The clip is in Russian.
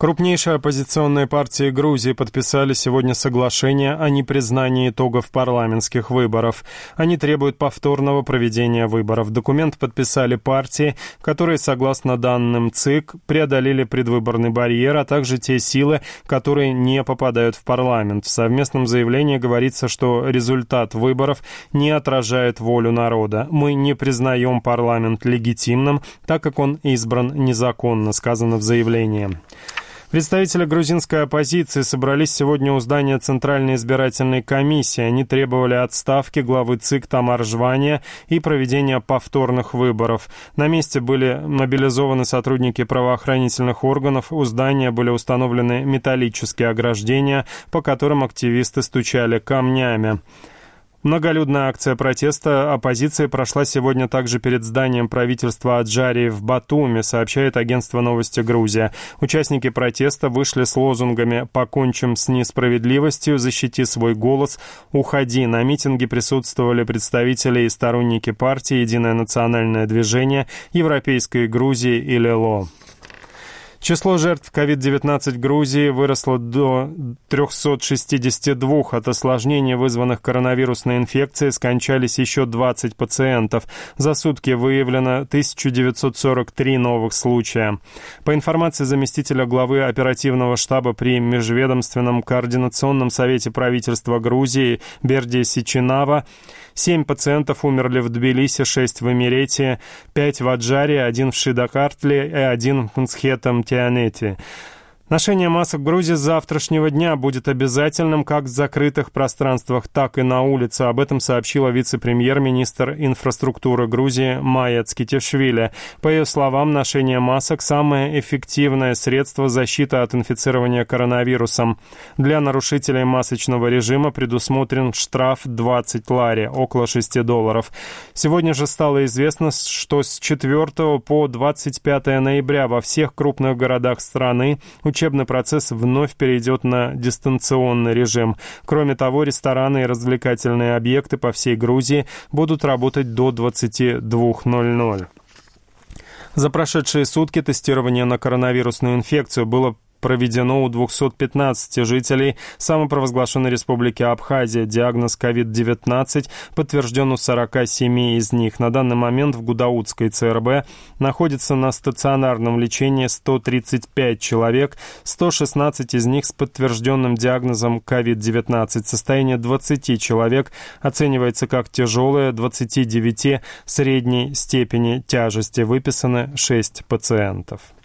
Крупнейшие оппозиционные партии Грузии подписали сегодня соглашение о непризнании итогов парламентских выборов. Они требуют повторного проведения выборов. Документ подписали партии, которые, согласно данным ЦИК, преодолели предвыборный барьер, а также те силы, которые не попадают в парламент. В совместном заявлении говорится, что результат выборов не отражает волю народа. Мы не признаем парламент легитимным, так как он избран незаконно, сказано в заявлении. Представители грузинской оппозиции собрались сегодня у здания Центральной избирательной комиссии. Они требовали отставки главы ЦИК Тамар Жвания и проведения повторных выборов. На месте были мобилизованы сотрудники правоохранительных органов. У здания были установлены металлические ограждения, по которым активисты стучали камнями. Многолюдная акция протеста оппозиции прошла сегодня также перед зданием правительства Аджарии в Батуми, сообщает агентство «Новости Грузия». Участники протеста вышли с лозунгами «Покончим с несправедливостью», «Защити свой голос», «Уходи». На митинге присутствовали представители и сторонники партии «Единое национальное движение», Европейской Грузии и ЛЕЛО. Число жертв COVID-19 в Грузии выросло до 362. От осложнений, вызванных коронавирусной инфекцией, скончались еще 20 пациентов. За сутки выявлено 1943 новых случая. По информации заместителя главы оперативного штаба при Межведомственном координационном совете правительства Грузии Берди Сичинава, 7 пациентов умерли в Тбилиси, 6 в Эмирете, 5 в Аджаре, 1 в Шидакартле и 1 в Мцхетам-Тианете. Ношение масок в Грузии с завтрашнего дня будет обязательным как в закрытых пространствах, так и на улице. Об этом сообщила вице-премьер-министр инфраструктуры Грузии Майя Цкитишвили. По ее словам, ношение масок – самое эффективное средство защиты от инфицирования коронавирусом. Для нарушителей масочного режима предусмотрен штраф 20 лари, около $6. Сегодня же стало известно, что с 4 по 25 ноября во всех крупных городах страны учебный процесс вновь перейдет на дистанционный режим. Кроме того, рестораны и развлекательные объекты по всей Грузии будут работать до 22:00. За прошедшие сутки тестирование на коронавирусную инфекцию было проведено у 215 жителей самопровозглашенной республики Абхазия. Диагноз COVID-19 подтвержден у 47 из них. На данный момент в Гудаутской ЦРБ находится на стационарном лечении 135 человек, 116 из них с подтвержденным диагнозом COVID-19. Состояние 20 человек оценивается как тяжелое, 29 средней степени тяжести. Выписаны 6 пациентов.